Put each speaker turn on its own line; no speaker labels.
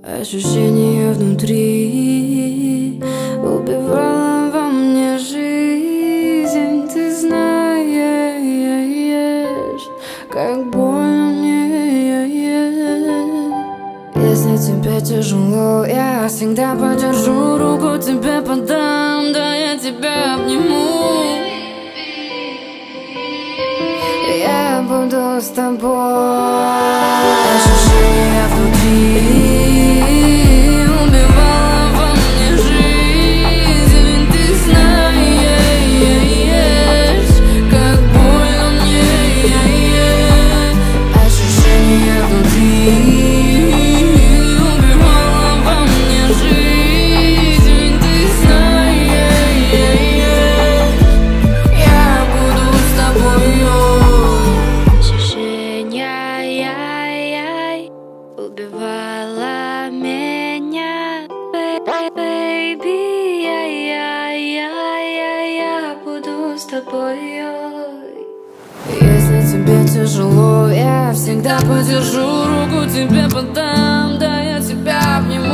Ощущение внутри убивало во мне жизнь. Ты знаешь, как больно мне. Если тебе тяжело, я всегда подержу, руку тебе подам, да я тебя обниму. Я буду с тобой. Ощущение внутри убивало во мне жизнь. Ты знаешь, как больно мне. Ощущение внутри убивало во мне жизнь. Ты знаешь, я буду с тобой. Убивала меня, baby, я буду с тобой. Если тебе тяжело, я всегда подержу, руку тебе подам, да я тебя обниму.